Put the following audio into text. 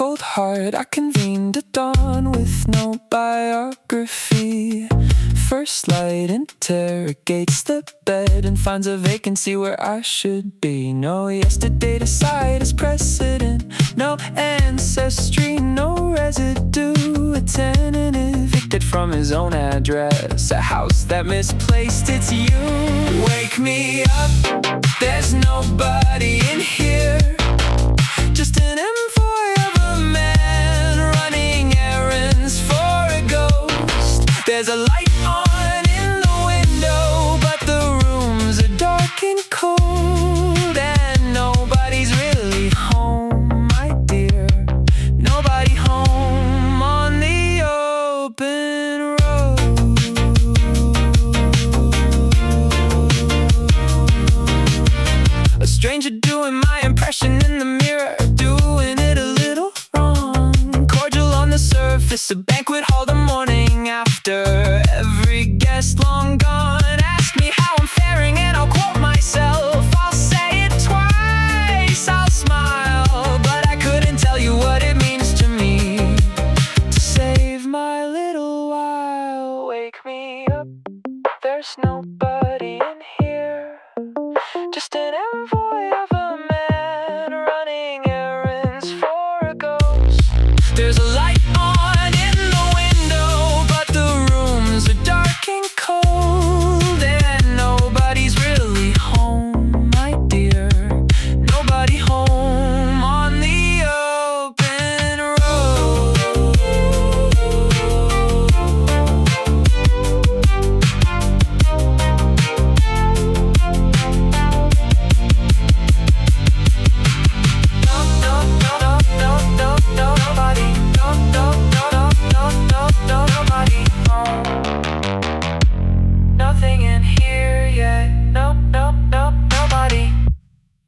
cold heart, I convened at dawn with no biography. First light interrogates the bed and finds a vacancy where I should be. No yesterday to cite as precedent, no ancestry, no residue. A tenant evicted from his own address, a house that misplaced its you. Wake me up, there's nobody in here, just an envoy of a man running errands for a ghost. There's a light on in the window, but the rooms are dark and cold, and nobody's really home, my dear. Nobody home on the open road. A stranger doing my impression in the mirror, doing it a little wrong. Cordial on the surface, a banquet hall the morning after, every guest long gone.